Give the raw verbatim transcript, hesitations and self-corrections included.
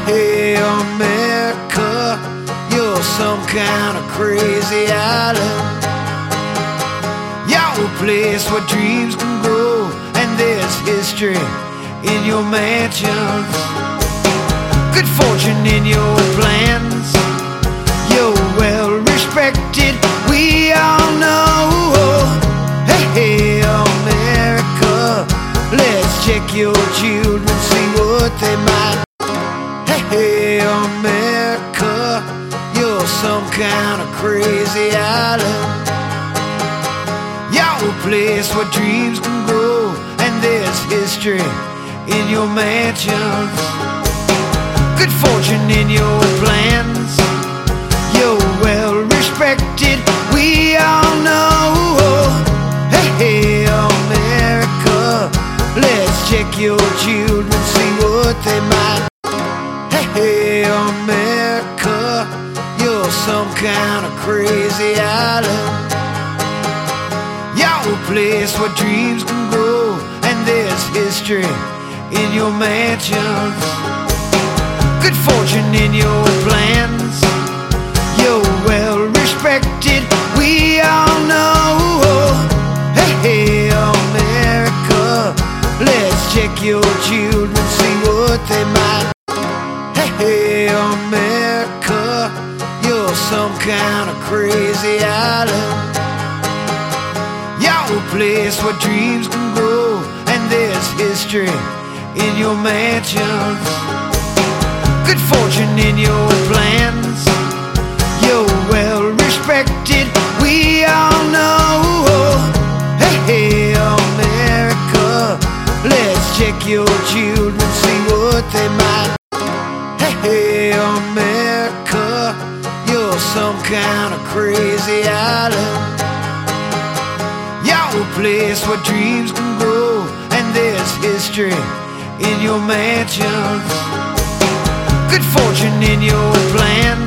Hey, America, you're some kind of crazy island. You're a place where dreams can grow, and there's history in your mansions, good fortune in your plans. You're well respected, we all know. Hey, America, let's check your children, see what they might. Hey, America, you're some kind of crazy island. You're a place where dreams can grow, and there's history in your mansions, good fortune in your plans. You're well respected, we all know. Hey, America, let's check your children, see what they might. Hey, America, you're some kind of crazy island. You're a place where dreams can grow, and there's history in your mansions, good fortune in your plans. You're well respected, we all know. Hey, America, let's check your children, see what they might. Hey, America, you're some kind of crazy island. You're a place where dreams can grow, and there's history in your mansions, good fortune in your plans. You're well respected, we all know. Hey, America, let's check your children, see what they might. Hey, America, you're some kind of crazy island. You're a place where dreams can grow, and there's history in your mansions, good fortune in your plans.